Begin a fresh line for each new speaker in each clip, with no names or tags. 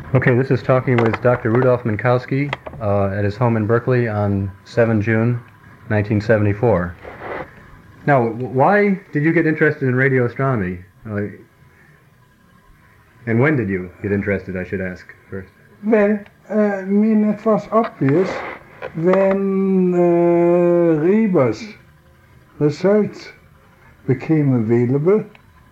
Okay, this is talking with Dr. Rudolf Minkowski at his home in Berkeley on 7 June 1974. Now, why did you get interested in radio astronomy? And when did you get interested, I should ask first?
Well, I mean, it was obvious when Reber's results became available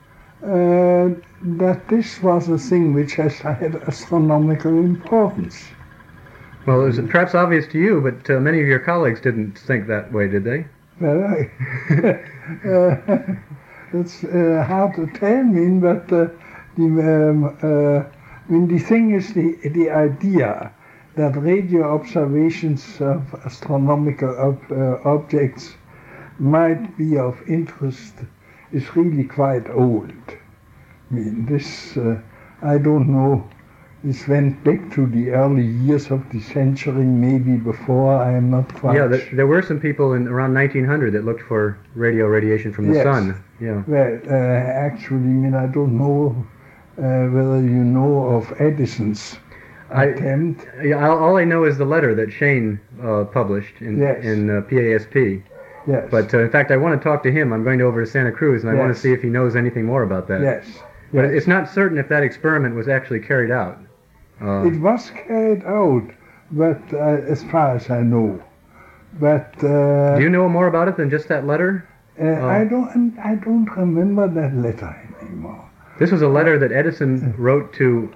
that this was a thing which had astronomical importance.
Well, it was perhaps obvious to you, but many of your colleagues didn't think that way, did they?
Well, it's hard to tell, but the thing is the idea that radio observations of astronomical objects might be of interest is really quite old. I mean, this, I don't know, this went back to the early years of the century, maybe before, I am not quite
sure. Yeah, there were some people in around 1900 that looked for radio radiation from the sun. Yeah.
Well, actually, I don't know whether you know of Edison's attempt.
All I know is the letter that Shane published in PASP.
Yes.
But in fact, I want to talk to him. I'm going over to Santa Cruz, and I want to see if he knows anything more about that.
Yes.
But it's not certain if that experiment was actually carried out.
It was carried out, but as far as I know. But
do you know more about it than just that letter?
I don't remember that letter anymore.
This was a letter that Edison wrote to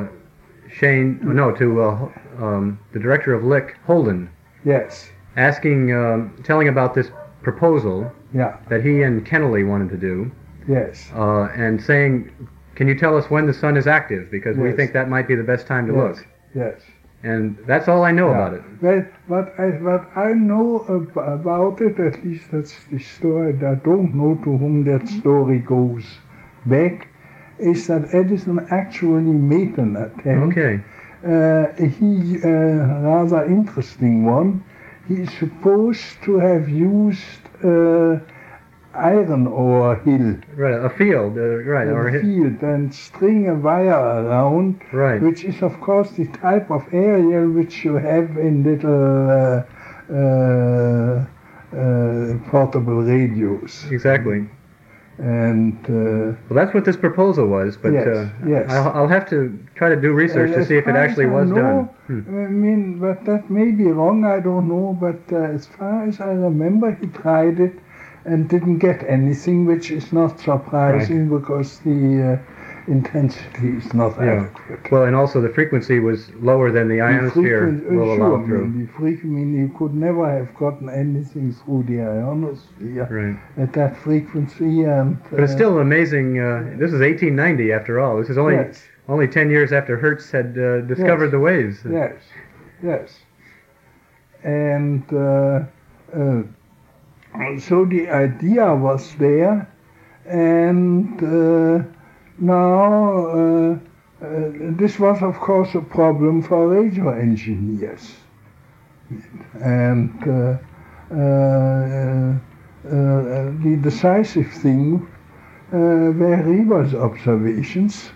the director of Lick, Holden.
Yes.
Telling about this proposal that he and Kennelly wanted to do.
Yes.
And saying, can you tell us when the sun is active? Because we think that might be the best time to look.
Yes.
And that's all I know about it.
Well, what I know about it, at least that's the story, I don't know to whom that story goes back, is that Edison actually made an attempt.
Okay.
He, rather interesting one, he is supposed to have used iron ore hill.
Right, a field, right.
A field, and string a wire around,
right.
Which is of course the type of area which you have in little portable radios.
Exactly.
And
well, that's what this proposal was, but
yes.
I'll have to try to do research to see if it actually was done.
I but that may be wrong, I don't know, but as far as I remember, he tried it and didn't get anything, which is not surprising because the intensity is not adequate.
Well, and also the frequency was lower than the ionosphere will allow through.
You could never have gotten anything through the ionosphere at that frequency.
But it's still amazing. This is 1890 after all. This is only 10 years after Hertz had discovered the waves.
Yes. And so the idea was there, and now this was of course a problem for radio engineers, and the decisive thing were Reber's observations.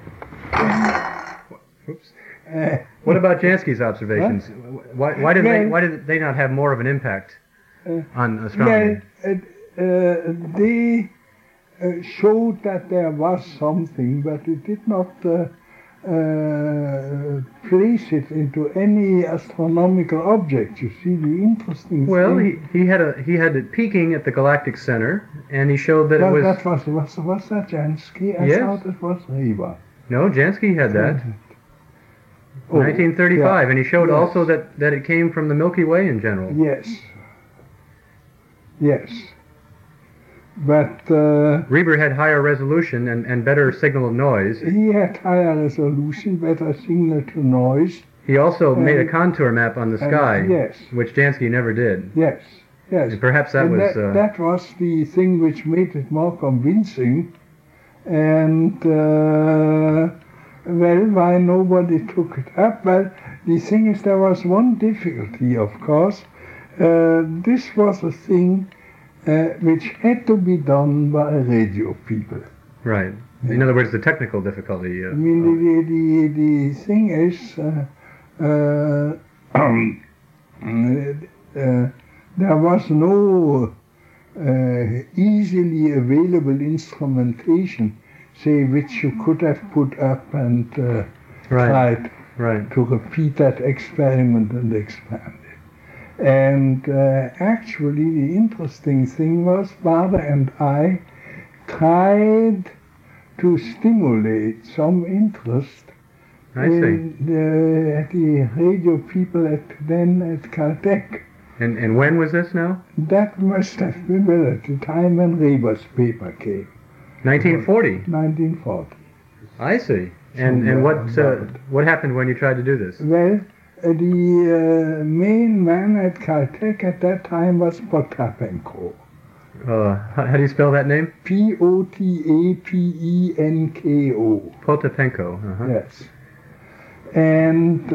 Oops. What about Jansky's observations? Why did they not have more of an impact on astronomy?
They showed that there was something, but it did not place it into any astronomical object. You see, the interesting thing.
Well, he had it peaking at the galactic center, and he showed that it was.
Was that Jansky? I thought it was Reber.
No, Jansky had that. 1935, and he showed also that it came from the Milky Way in general.
Yes. But
Reber had higher resolution and better signal of noise.
He had higher resolution, better signal to noise.
He also made a contour map on the sky, which Jansky never did.
Yes.
And perhaps that was...
that was the thing which made it more convincing. And, well, why nobody took it up? Well, the thing is, there was one difficulty, of course. This was a thing which had to be done by radio people.
Right. In other words, the technical difficulty.
I mean, the thing is, there was no easily available instrumentation, say, which you could have put up and tried to repeat that experiment and expand it. And actually, the interesting thing was, Baader and I tried to stimulate some interest in the radio people at Caltech.
And when was this now?
That must have been at the time when Reber's paper came.
1940?
1940.
I see. And what happened when you tried to do this?
Well, the main man at Caltech at that time was Potapenko.
How do you spell that name?
Potapenko.
Potapenko.
Yes. And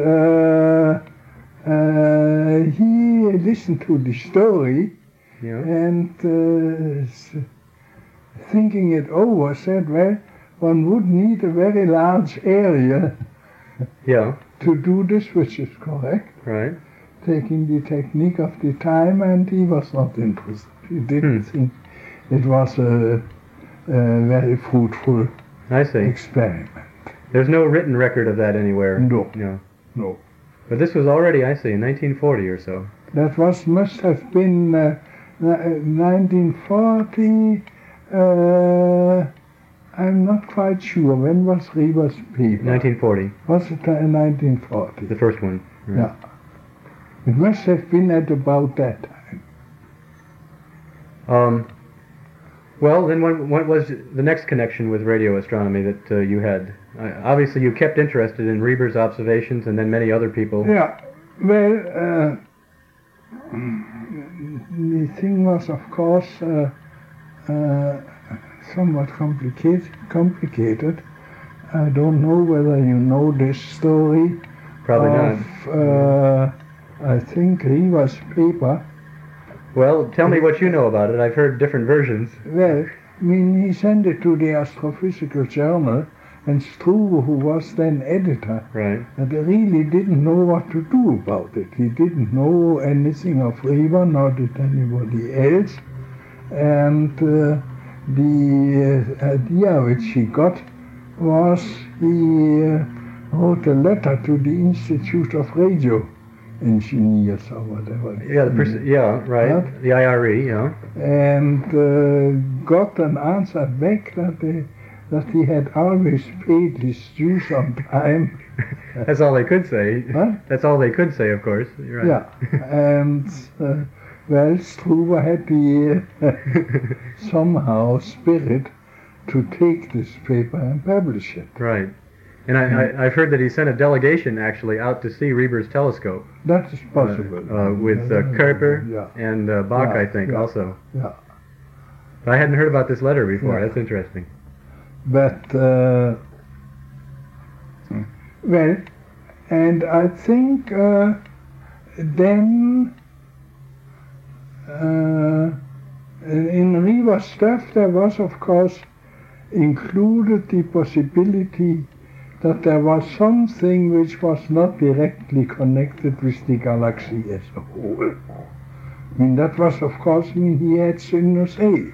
he listened to the story and thinking it over said, well, one would need a very large area to do this, which is correct.
Right.
Taking the technique of the time, and he was not interested. He didn't think it was a very fruitful experiment.
There's no written record of that anywhere.
No.
But this was already, I see, in 1940 or so.
That must have been 1940. I'm not quite sure. When was Reber's paper?
1940.
Was it 1940?
The first one. Right.
Yeah. It must have been at about that time.
Well, then what was the next connection with radio astronomy that you had? Obviously, you kept interested in Reber's observations and then many other people.
Yeah. Well, the thing was, of course, somewhat complicated. I don't know whether you know this story.
Probably not.
I think Reber's paper.
Well, tell me what you know about it. I've heard different versions.
Well, I mean, he sent it to the Astrophysical Journal, and Struve, who was then editor, really didn't know what to do about it. He didn't know anything of Reber, nor did anybody else. And the idea which he got was he wrote a letter to the Institute of Radio Engineers or whatever.
The IRE,
And got an answer back that he had always paid his dues on time.
That's all they could say.
What?
That's all they could say, of course. You're right.
Yeah, and well, Struve had the somehow spirit to take this paper and publish it.
Right. And I've heard that he sent a delegation actually out to see Reber's telescope.
That is possible.
With Kuiper and Bach, I think, also.
Yeah.
I hadn't heard about this letter before. That's interesting.
But, well, and I think then in Reber's stuff there was, of course, included the possibility that there was something which was not directly connected with the galaxy as a whole. I mean, that was, of course, he had Cygnus A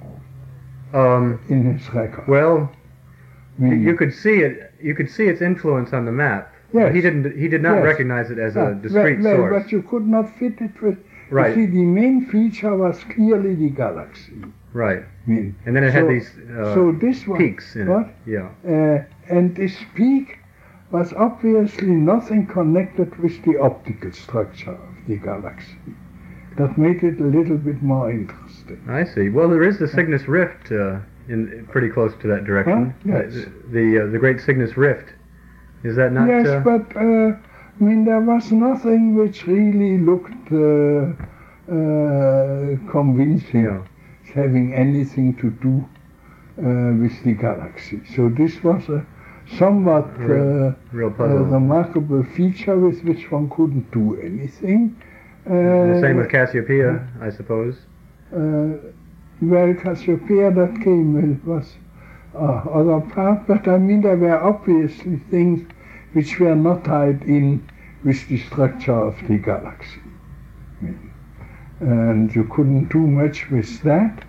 in his record.
Well, you could see it. You could see its influence on the map.
Yes.
He did not recognize it as a discrete source.
But you could not fit it with.
Right.
You see, the main feature was clearly the galaxy.
Right.
I mean,
and then it had these
this one,
peaks in it. Yeah.
And this peak was obviously nothing connected with the optical structure of the galaxy. That made it a little bit more interesting.
I see. Well, there is the Cygnus Rift in pretty close to that direction.
Yes.
The Great Cygnus Rift. Is that not?
Yes, but I mean, there was nothing which really looked convincing, having anything to do with the galaxy. So this was a somewhat
real puzzle.
Remarkable feature with which one couldn't do anything.
The same with Cassiopeia, I suppose.
Well, Cassiopeia that came was other part, but I mean there were obviously things which were not tied in with the structure of the galaxy. And you couldn't do much with that.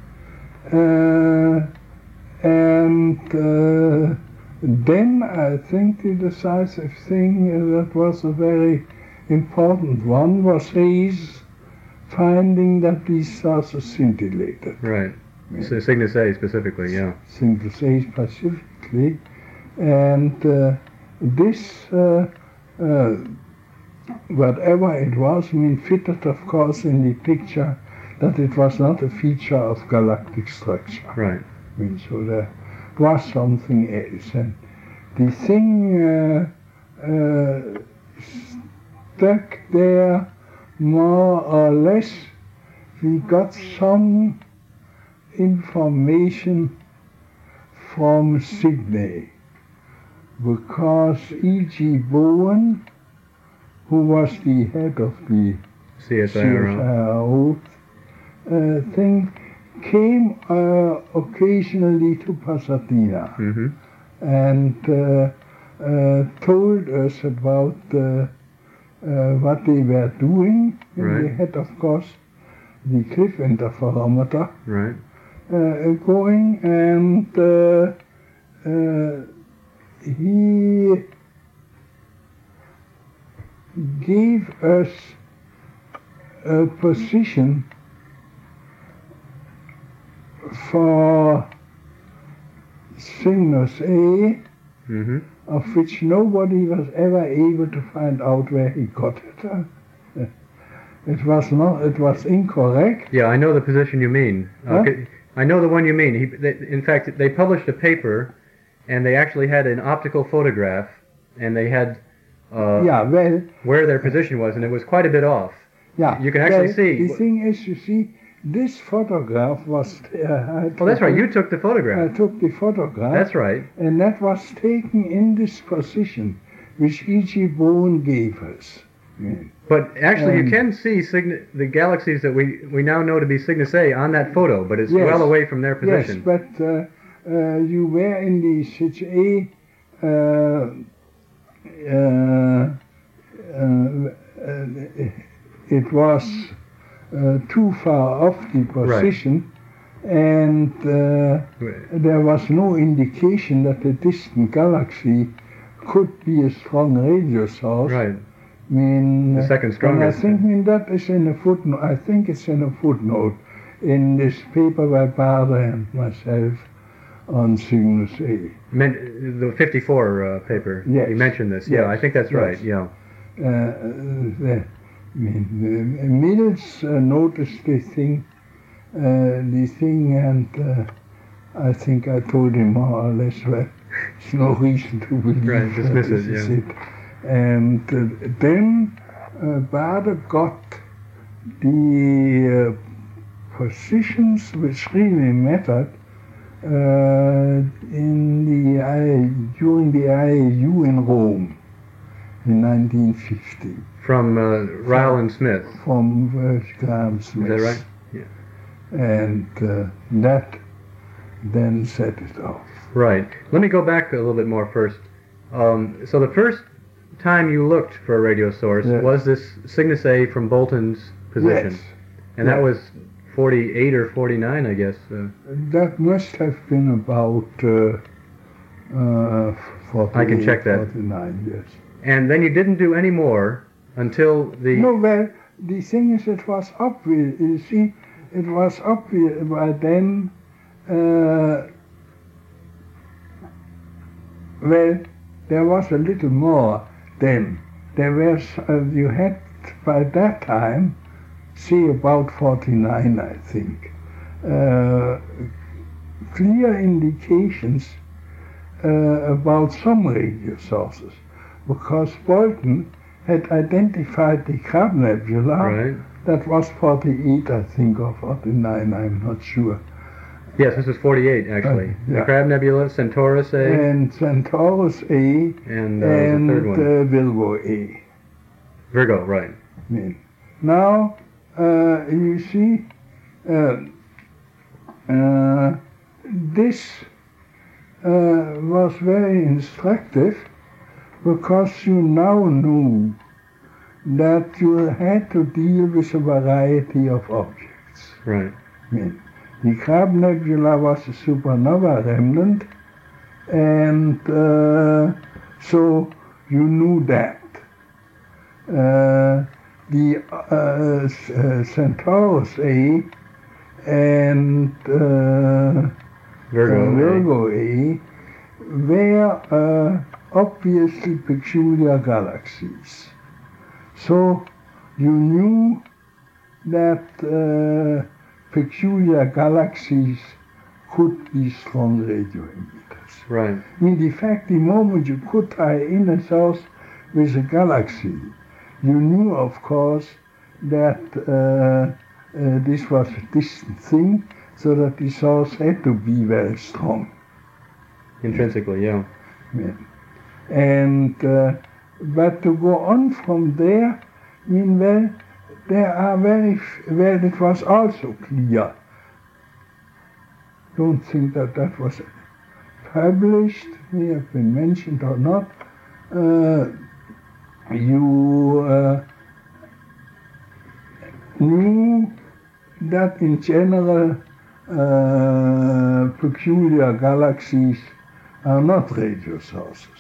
Then I think the decisive thing that was a very important one was his finding that these stars are scintillated.
Right. So Cygnus A specifically, yeah.
Cygnus A specifically. And this, whatever it was, I mean, fitted of course in the picture that it was not a feature of galactic structure.
Right.
I mean, so there was something else. And the thing stuck there more or less. We got some information from Sydney because E.G. Bowen, who was the head of the CSIRO thing, came occasionally to Pasadena and told us about what they were doing. And they had, of course, the cliff interferometer going, and he gave us a position for Cygnus A, of which nobody was ever able to find out where he got it. It was incorrect.
Yeah, I know the position you mean. I know the one you mean. In fact, they published a paper, and they actually had an optical photograph, and they had where their position was, and it was quite a bit off.
Yeah,
you can actually see.
The thing is, you see, this photograph was...
well, that's right, you took the photograph.
I took the photograph.
That's right.
And that was taken in this position, which E.G. Bowen gave us.
But actually, you can see the galaxies that we now know to be Cygnus A on that photo, but it's well away from their position.
Yes, but you were in the Cygnus A. It was too far off the position, and there was no indication that a distant galaxy could be a strong radio source.
Right.
I mean,
the second strongest.
And I think that is in a footnote. I think it's in a footnote in this paper by Bader and myself on Cygnus A.
The 54 paper.
Yes.
You mentioned this.
Yes.
Yeah, I think that's right. Yeah.
Mills noticed the thing, and I think I told him more or less that there's no reason to believe
dismiss
this
it.
is it. And then Bader got the positions which really mattered during the IAU in Rome in 1950.
From Ryle and Smith.
From Graham Smith.
Is that right? Yeah.
And that then set it off.
Right. Let me go back a little bit more first. So the first time you looked for a radio source was this Cygnus A from Bolton's position.
Yes.
And that was 48 or 49, I guess.
That must have been about 48,
I can check that.
49, yes.
And then you didn't do any more until the...
No, well, the thing is, it was obvious. You see, it was obvious by then. Well, there was a little more then. There was, you had by that time, say about 49, I think, clear indications about some radio sources, because Bolton had identified the Crab Nebula. That was 48, I think, or 49, I'm not sure.
Yes, this is 48, actually. The Crab Nebula, Centaurus A.
And Centaurus A.
And the third one.
Virgo A.
Virgo, right.
Now, you see, this was very instructive because you now knew that you had to deal with a variety of objects.
Right.
I mean, the Crab Nebula was a supernova remnant, and so you knew that. The Centaurus A and Virgo A were obviously peculiar galaxies. So you knew that peculiar galaxies could be strong radio emitters.
Right.
I mean, the moment you could tie in a source with a galaxy, you knew, of course, that this was a distant thing, so that the source had to be very strong.
Intrinsically, yeah.
And but to go on from there, I mean, well, there are well, it was also clear. Don't think that that was published, may have been mentioned or not. You knew that in general peculiar galaxies are not radio sources.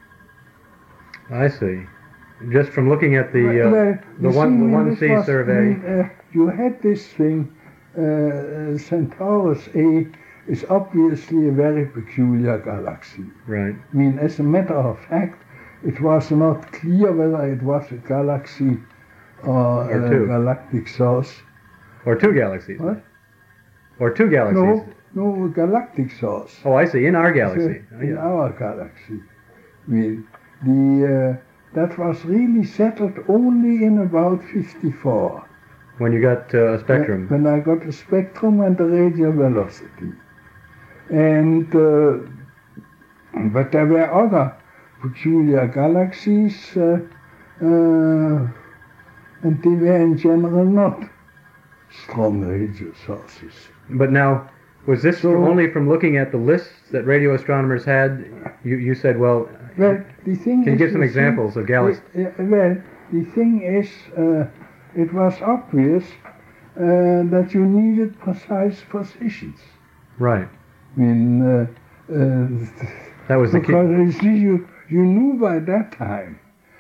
I see. Just from looking at the 1C survey.
You had this thing, Centaurus A is obviously a very peculiar galaxy.
Right.
I mean, as a matter of fact, it was not clear whether it was a galaxy or a galactic source.
Or two galaxies.
What?
Or two galaxies.
No, a galactic source.
Oh, I see. In our galaxy.
In our galaxy. I mean, that was really settled only in about 54.
When you got a spectrum.
When I got a spectrum and the radial velocity. And, but there were other peculiar galaxies, and they were in general not strong radio sources.
But now, was this only from looking at the lists that radio astronomers had? You said, well,
the thing
can you give some examples of galaxies?
Well, the thing is, it was obvious that you needed precise positions.
Right.
I mean,
that was the key.
Because you knew by that time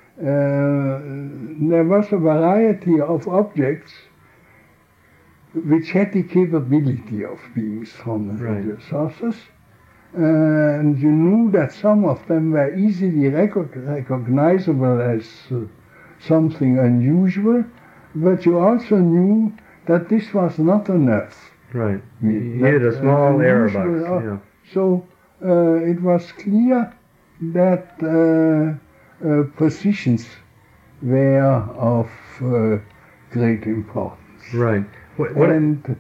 there was a variety of objects which had the capability of being strong radio sources, and you knew that some of them were easily recognizable as something unusual, but you also knew that this was not enough.
Right. You needed a small error box. Yeah.
So it was clear that positions were of great importance.
Right.
And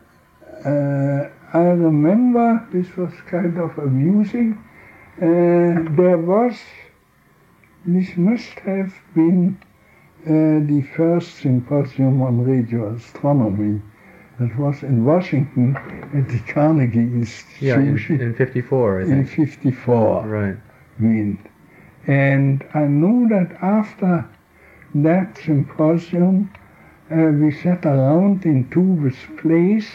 I remember this was kind of amusing. This must have been the first symposium on radio astronomy. That was in Washington at the Carnegie Institute.
Yeah, in 54, I think.
In 54.
Right.
And I know that after that symposium, we sat around in Tuve's place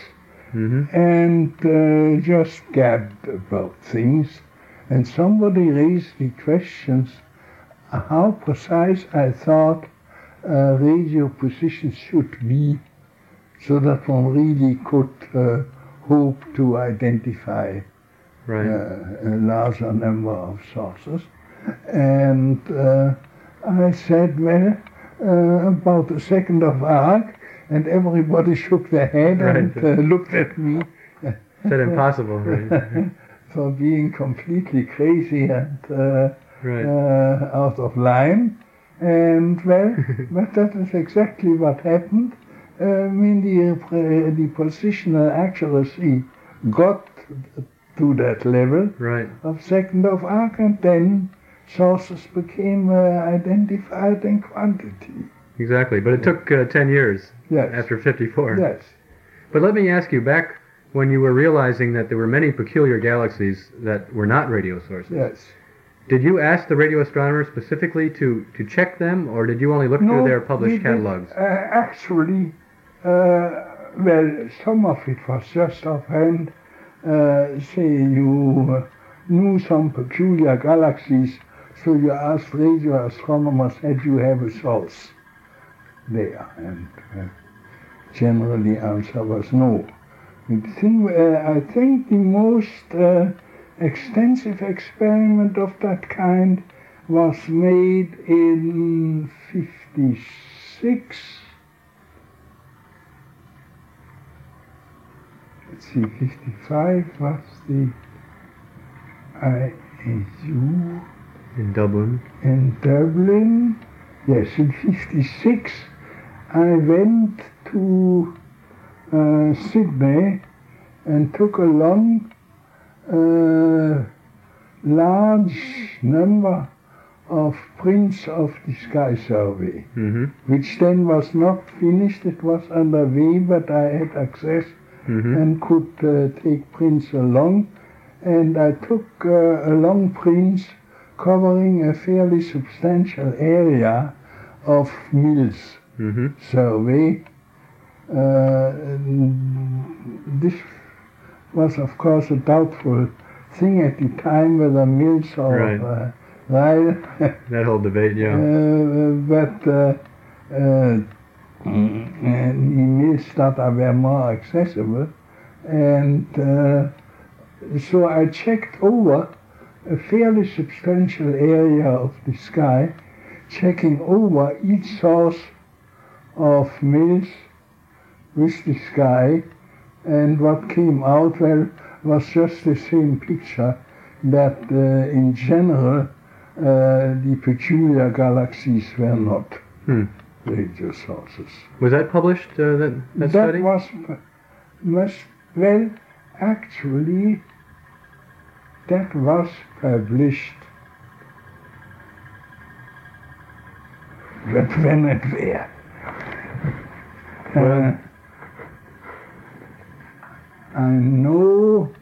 and just gabbed about things. And somebody raised the questions how precise I thought radio positions should be, so that one really could hope to identify a larger number of sources. And I said, well, about a second of arc, and everybody shook their head and looked at me.
Said impossible, right?
For being completely crazy and out of line. And well, but that is exactly what happened. I mean, the positional accuracy got to that level of second of arc, and then sources became identified in quantity.
Exactly, but it took 10 years after 54.
Yes.
But let me ask you, back when you were realizing that there were many peculiar galaxies that were not radio sources.
Yes.
Did you ask the radio astronomers specifically to check them, or did you only look through their published catalogs?
Actually, well, some of it was just offhand. Say you knew some peculiar galaxies, so you asked radio astronomers, had you have a source there? And generally the answer was no. I think the most extensive experiment of that kind was made in 56. Let's see, 55 was the IAU
in Dublin.
In Dublin, yes. In 56, I went to Sydney and took along a large number of prints of the sky survey, which then was not finished. It was underway, but I had access and could take prints along. And I took along prints covering a fairly substantial area of Mills survey. This was, of course, a doubtful thing at the time whether Mills or Ryle.
That whole debate, yeah.
But the Mills data were more accessible, and so I checked over a fairly substantial area of the sky, checking over each source of Mills with the sky, and what came out, well, was just the same picture, that in general the peculiar galaxies were not radio sources.
Was that published, that study?
Well, actually, that was published, but when and where?
Well,
I know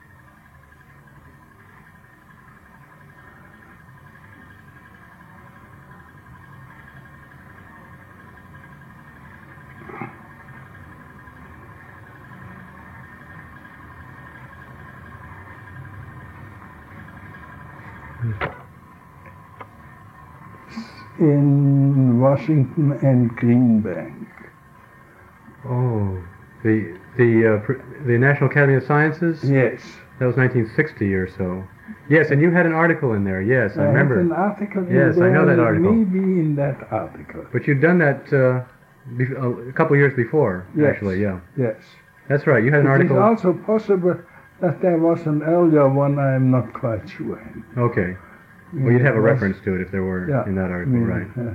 in Washington and Greenbank.
Oh, the National Academy of Sciences?
Yes.
That was 1960 or so. Yes, and you had an article in there. Yes, I remember.
Had an article in
yes,
there.
I know that article.
Maybe in that article.
But you'd done that a couple years before, actually. Yeah.
Yes.
That's right. You had an article.
It is also possible that there was an earlier one. I am not quite sure.
Okay. Well, you'd have a reference to it if there were in that article, right?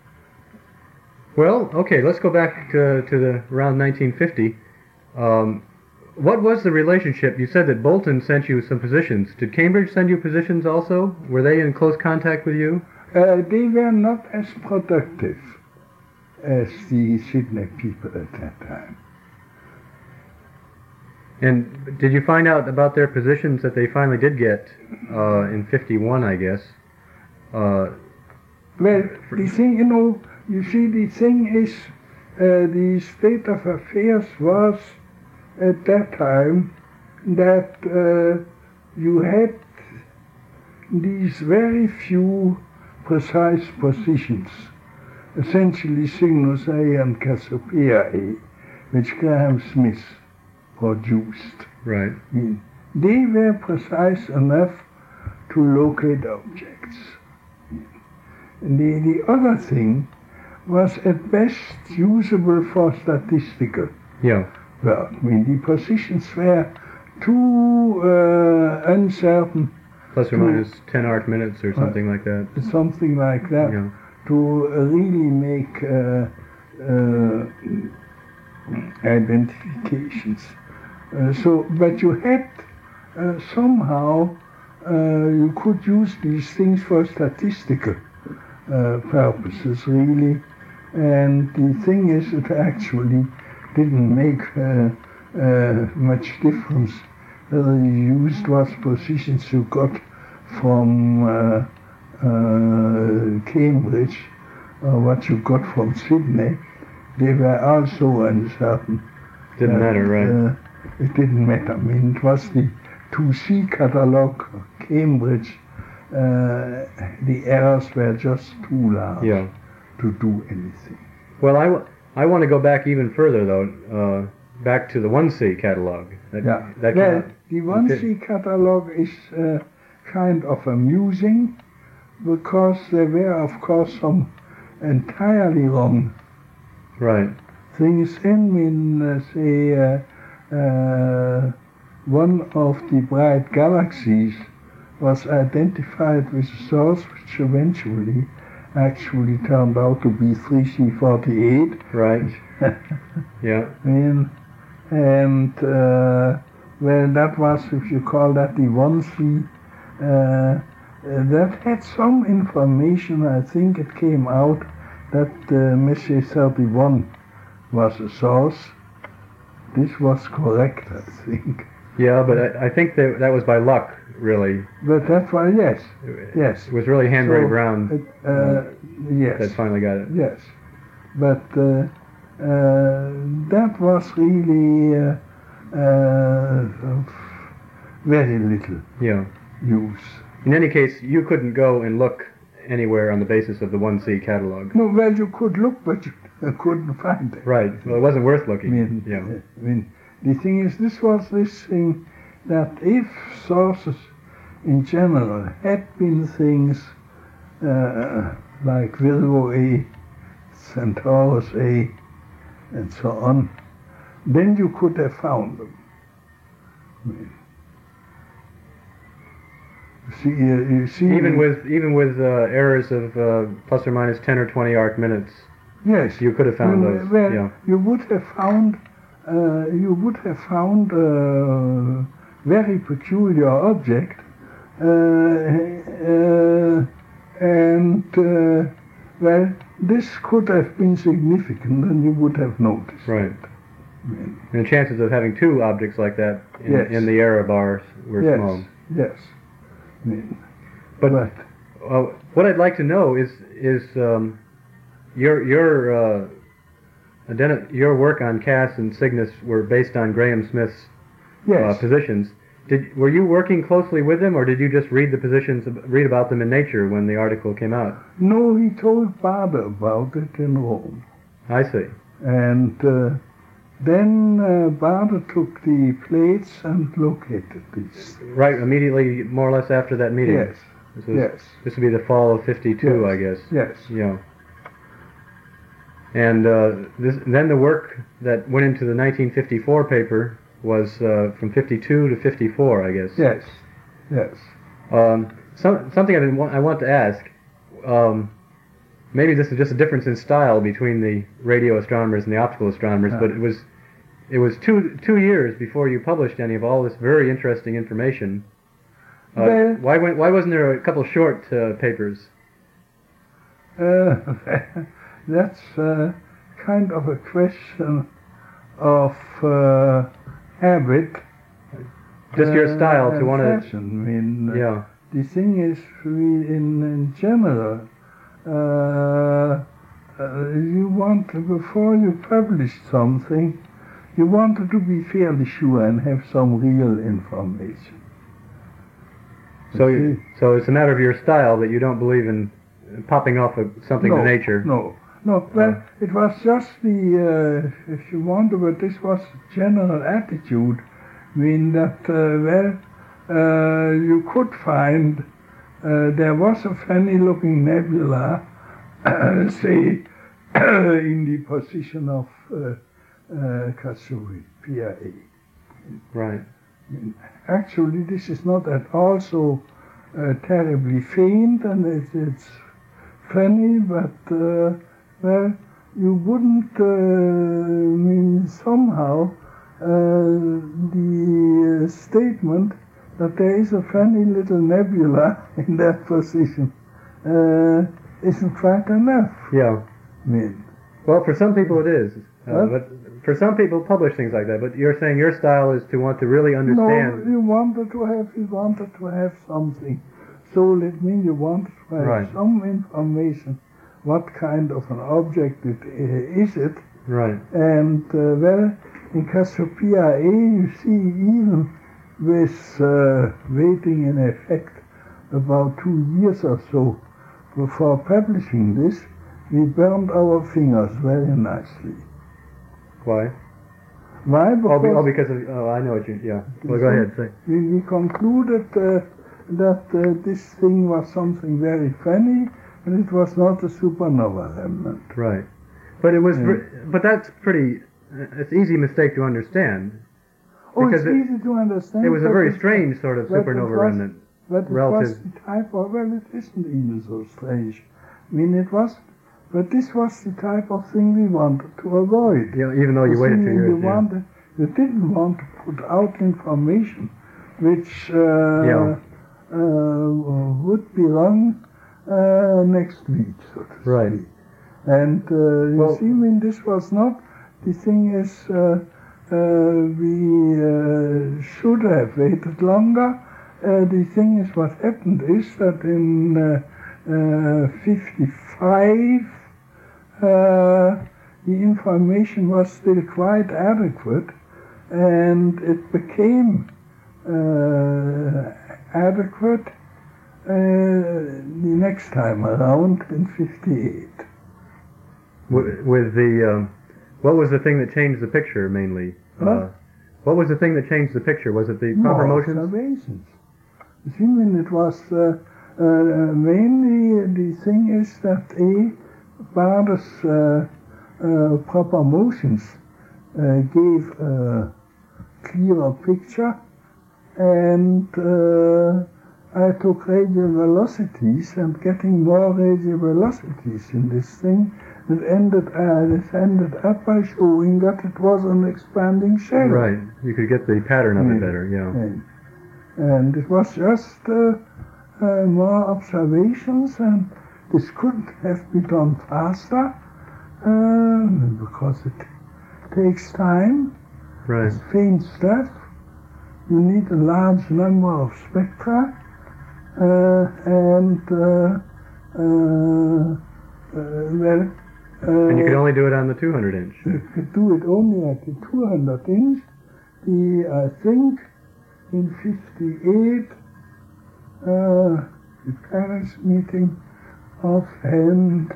Well, okay, let's go back to the around 1950. What was the relationship? You said that Bolton sent you some positions. Did Cambridge send you positions also? Were they in close contact with you?
They were not as productive as the Sydney people at that time.
And did you find out about their positions that they finally did get in 51, I guess?
Well, the thing, you see, the thing is, the state of affairs was at that time that you had these very few precise positions, essentially Cygnus A and Cassiopeia A, which Graham Smith produced.
Right.
They were precise enough to locate objects. The other thing was at best usable for statistical work. The positions were too uncertain.
Plus or minus 10 arc minutes or something like that.
Something like that. Yeah. To really make identifications. But you had somehow you could use these things for statistical purposes, really. And the thing is, it actually didn't make much difference. Whether you used what positions you got from Cambridge or what you got from Sydney, they were also uncertain.
Didn't matter, right?
It didn't matter. I mean, it was the 2C catalogue, Cambridge. The errors were just too large to do anything.
Well, I want to go back even further, though, back to the 1C catalog.
The 1C catalog is kind of amusing because there were, of course, some entirely wrong things in, one of the bright galaxies was identified with a source which eventually actually turned out to be 3C48.
Right. Yeah.
Well, that was, if you call that the 1C, that had some information. I think it came out that Messier 31 was a source. This was correct, I think.
Yeah, but I think that was by luck, really.
But that's why, yes.
It was really Henry Brown
yes.
that finally got it.
Yes. But that was really very little use.
In any case, you couldn't go and look anywhere on the basis of the 1C catalog.
No, well, you could look, but you couldn't find it.
Right. Well, it wasn't worth looking.
The thing is, this was this thing that if sources in general had been things like Virgo A, Centaurus A, and so on, then you could have found them. You see,
even with errors of plus or minus 10 or 20 arc minutes.
Yes,
you could have found those.
Well, you would have found a very peculiar object, and well, this could have been significant, and you would have noticed.
Right. And the chances of having two objects like that in the error bars were small.
Yes.
But what I'd like to know is your work on Cass and Cygnus were based on Graham Smith's positions. Were you working closely with him, or did you just read about them in Nature when the article came out?
No, he told Bader about it in Rome.
I see.
And then Bader took the plates and located these.
Right, immediately, more or less after that meeting.
Yes.
This would be the fall of '52, I guess.
Yes.
Yeah. And then the work that went into the 1954 paper was from 52 to 54, I guess.
Yes. Yes.
Something I want to ask. Maybe this is just a difference in style between the radio astronomers and the optical astronomers, but it was two years before you published any of all this very interesting information. Why wasn't there a couple short papers?
That's kind of a question of habit.
Just your style to want to.
I mean, the thing is, in general, you want to, before you publish something, you want to be fairly sure and have some real information.
So it's a matter of your style that you don't believe in popping off of something to Nature.
No. Well, it was just the, if you want to, but this was the general attitude. I mean that, you could find, there was a funny-looking nebula, say, in the position of Cassiopeia.
Right.
Actually, this is not at all so terribly faint, and it's funny, but well, you wouldn't mean somehow the statement that there is a funny little nebula in that position isn't quite enough.
Yeah.
I mean.
Well, for some people it is. But for some people, publish things like that. But you're saying your style is to want to really understand.
No, you wanted to have something. So that means you wanted to have some information. What kind of an object is it?
Right.
And well, in Cassiopeia A, you see, even with waiting in effect about 2 years or so before publishing this, we burned our fingers very nicely.
Why?
Why?
Because of, I know what you, Well, go ahead, say.
We concluded that this thing was something very funny, and it was not a supernova remnant.
Right. But it was, but that's pretty, it's easy mistake to understand.
Oh, it's easy to understand.
It was a very strange sort of supernova remnant.
But it was the type of, well, it isn't even so strange. I mean, it was, but this was the type of thing we wanted to avoid.
Yeah, even though you waited 2 years.
You didn't want to put out information which would be wrong next week, so to speak. And you see, when this was not, the thing is, we should have waited longer. The thing is, what happened is that in 55, the information was still quite adequate, and it became adequate the next time around in 58.
With the, what was the thing that changed the picture mainly? What was the thing that changed the picture? Was it the proper motions?
Observations. See, when it was mainly the thing is that Bade's proper motions gave a clearer picture, and I took radial velocities, and getting more radial velocities in this thing, it ended up by showing that it was an expanding shell.
Right, you could get the pattern of it better,
And it was just more observations, and this couldn't have been done faster because it takes time.
Right.
It's faint stuff. You need a large number of spectra, and
you could only do it on the 200 inch.
You could do it only at the 200 inch. I think in 58, the Paris meeting offhand,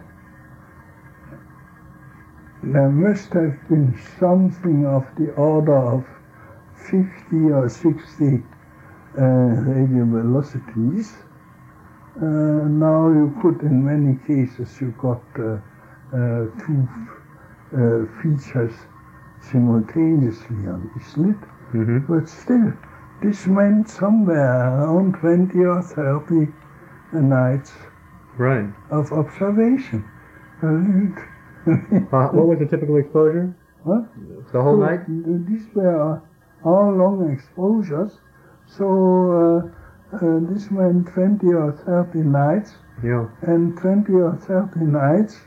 there must have been something of the order of 50 or 60 radial velocities. Now you could, in many cases, you got two features simultaneously on the slit, but still, this meant somewhere around 20 or 30 nights of observation.
What was the typical exposure?
What?
The whole night?
These were all long exposures, so this meant 20 or 30 nights, and 20 or 30 nights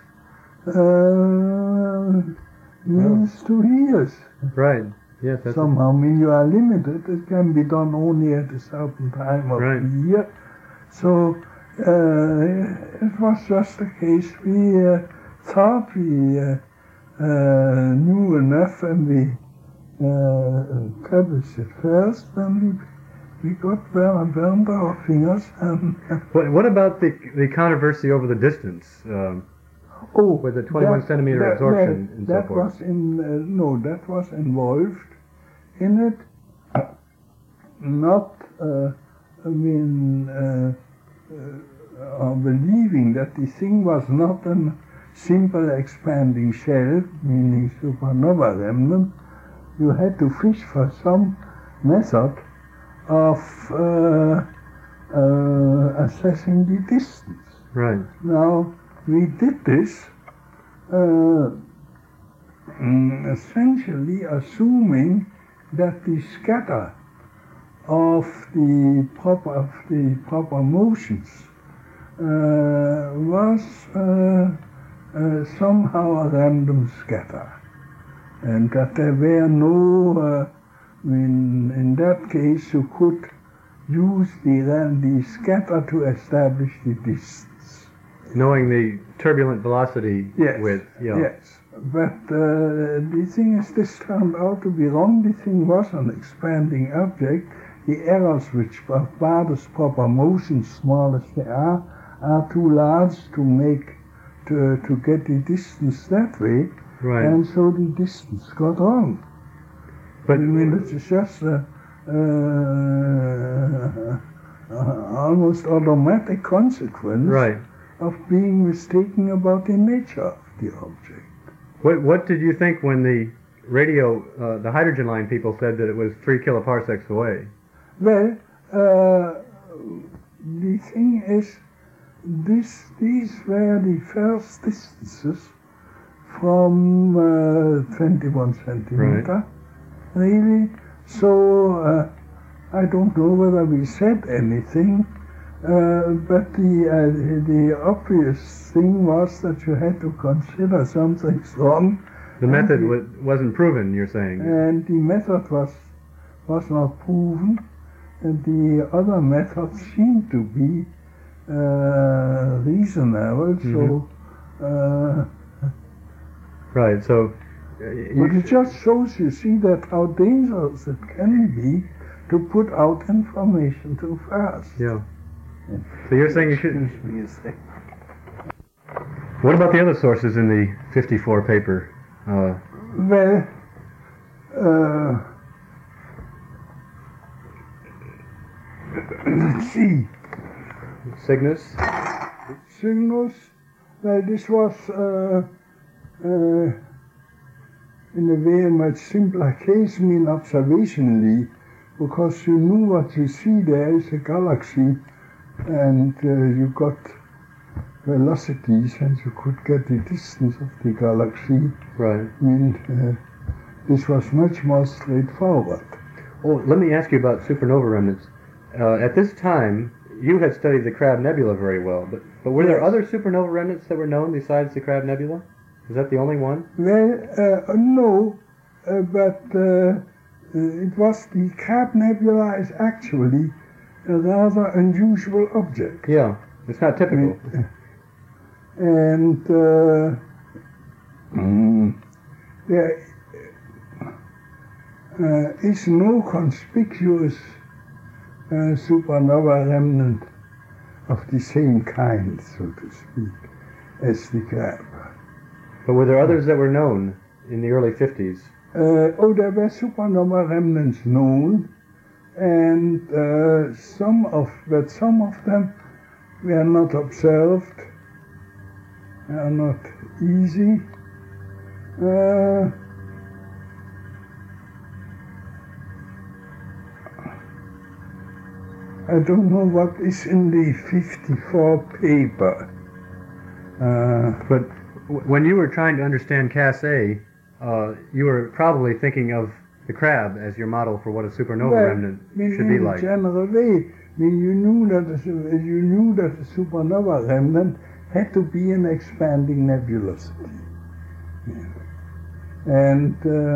means 2 years.
Right. Yes. That's
somehow, I mean, you are limited. It can be done only at a certain time of the year. So it was just a case. We thought we knew enough, and we published it first, and we got burned our fingers. And
what about the controversy over the distance? With the 21 centimeter absorption and so forth.
That was involved in it. Not, believing that the thing was not a simple expanding shell, meaning supernova remnant. You had to fish for some method of assessing the distance.
Right.
Now, we did this essentially assuming that the scatter of the proper motions was somehow a random scatter. and that there were no, in that case you could use the scatter to establish the distance.
Knowing the turbulent velocity width. Yeah.
Yes, but the thing is, this turned out to be wrong. The thing was an expanding object. The errors which are Bade's proper motion, small as they are too large to get the distance that way.
Right.
And so the distance got wrong.
But
I mean, it's just almost automatic consequence of being mistaken about the nature of the object.
What did you think when the radio, the hydrogen line people said that it was 3 kiloparsecs away?
Well, the thing is, these were the first distances from 21 centimeter, really. So I don't know whether we said anything, but the obvious thing was that you had to consider something's wrong.
The method wasn't proven, you're saying?
And the method was not proven, and the other methods seemed to be reasonable.
Mm-hmm. So. Right. So.
But it just shows, you see, that how dangerous it can be to put out information too fast.
Yeah. So you're saying you should. What about the other sources in the 54 paper?
Well, let's see.
Cygnus?
Cygnus, well, this was in a very much simpler case, observationally, because you knew what you see there is a galaxy, and you got velocities, and you could get the distance of the galaxy.
Right.
I mean, this was much more straightforward.
Well, let me ask you about supernova remnants. At this time, you had studied the Crab Nebula very well, but were there other supernova remnants that were known besides the Crab Nebula? Is that the only one?
Well, no, but it was the Crab Nebula is actually a rather unusual object.
Yeah, it's not typical.
And there is no conspicuous supernova remnant of the same kind, so to speak, as the Crab.
But were there others that were known in the early 50s?
There were supernova remnants known, and some of them were not observed, are not easy. I don't know what is in the 54 paper.
But when you were trying to understand Cas A, you were probably thinking of the Crab as your model for what a supernova remnant should be like.
In a general way, you knew that a supernova remnant had to be an expanding nebulosity. And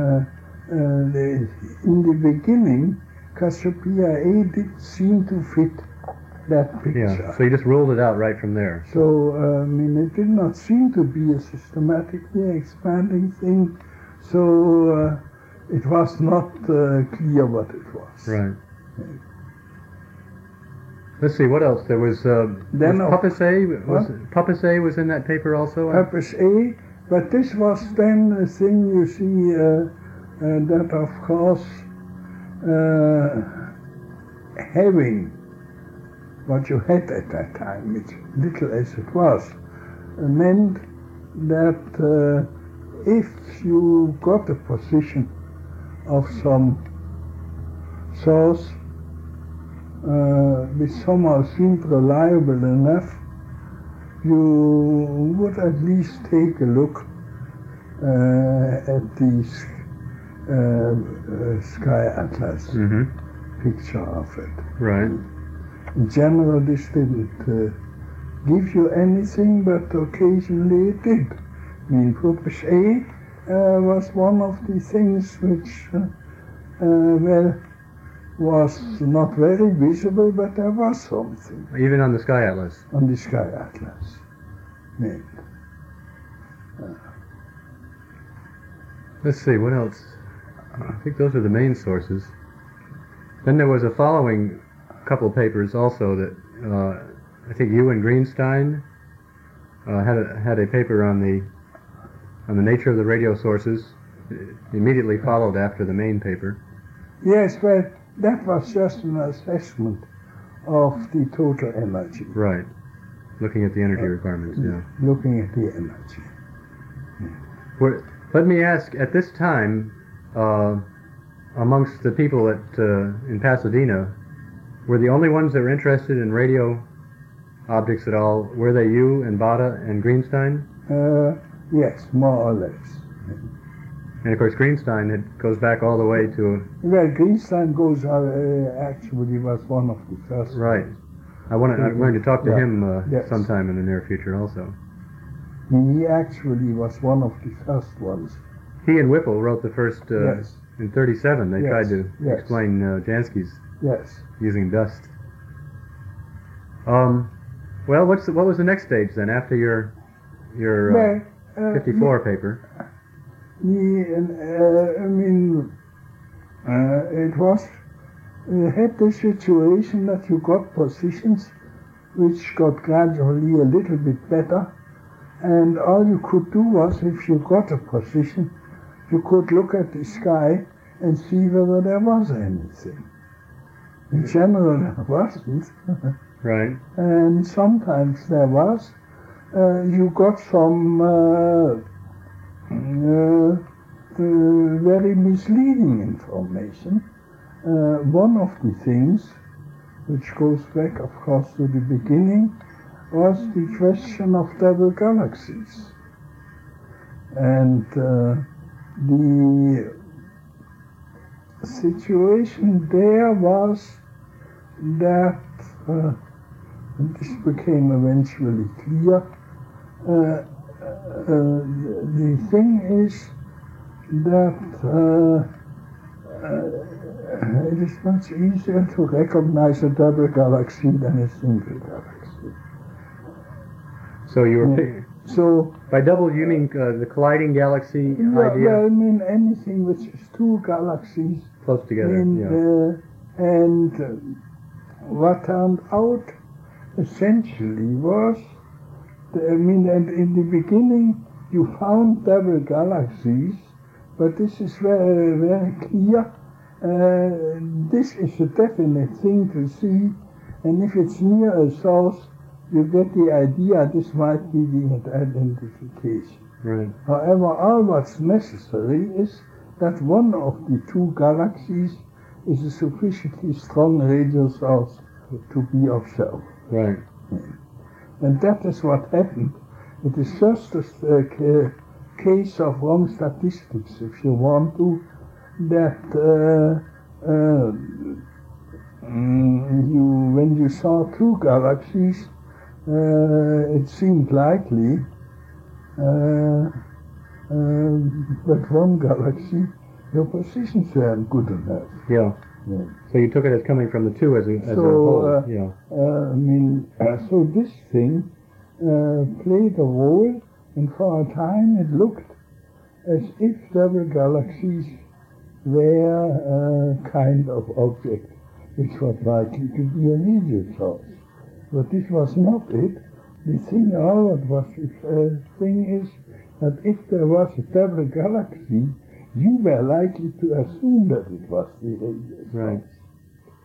in the beginning, Cassiopeia A did seem to fit that picture.
Yeah, so you just ruled it out right from there.
So, it did not seem to be a systematically expanding thing, so it was not clear what it was.
Right. Let's see, what else? There was Puppis A. Puppis A was in that paper also?
Puppis A, but this was then a thing, you see, that of course having what you had at that time, little as it was, meant that if you got a position of some source which somehow seemed reliable enough, you would at least take a look at the Sky Atlas picture of it.
Right.
In general, this didn't give you anything, but occasionally it did. Puppis A was one of the things which, well, was not very visible, but there was something.
Even on the Sky Atlas?
On the Sky Atlas. Yeah.
Let's see, what else? I think those are the main sources. Then there was a following couple of papers also that I think you and Greenstein had a paper on the nature of the radio sources. It immediately followed after the main paper.
Yes, well, that was just an assessment of the total energy.
Right. Looking at the energy requirements, yeah.
Looking at the energy.
Let me ask, at this time, amongst the people in Pasadena, were the only ones that were interested in radio objects at all, were they you and Bada and Greenstein?
Yes, more or less.
And of course Greenstein goes back all the way to...
Well, Greenstein actually was one of the first.
Right. I'm going to talk to him sometime in the near future also.
He actually was one of the first ones.
He and Whipple wrote the first...
Yes.
In 1937 they tried to explain Jansky's using dust. Well, what was the next stage then after your 54 paper?
It was had the situation that you got positions which got gradually a little bit better, and all you could do was, if you got a position, you could look at the sky and see whether there was anything. In general, there wasn't.
Right.
And sometimes there was. You got some very misleading information. One of the things, which goes back, of course, to the beginning, was the question of double galaxies. And the situation there was that, and this became eventually clear, the thing is that it is much easier to recognize a double galaxy than a single galaxy.
So you were So by double you mean the colliding galaxy idea?
Well, I mean anything which is two galaxies
close together.
And what turned out essentially was, and in the beginning you found double galaxies, but this is very, very clear. This is a definite thing to see, and if it's near a source, you get the idea this might be the identification.
Right.
However, all what's necessary is that one of the two galaxies is a sufficiently strong radio source to be observed.
Right.
And that is what happened. It is just a case of wrong statistics, if you want to, that when you saw two galaxies, it seemed likely, but one galaxy, your positions weren't good enough.
Yeah. So you took it as coming from the two as a whole.
So this thing played a role, and for a time it looked as if double galaxies were a kind of object which was likely to be a radio source. But this was not it. The thing is that if there was a double galaxy, you were likely to assume that it was the radio source.
Right.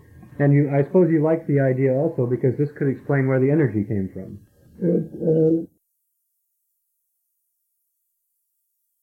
And I suppose you liked the idea also because this could explain where the energy came from.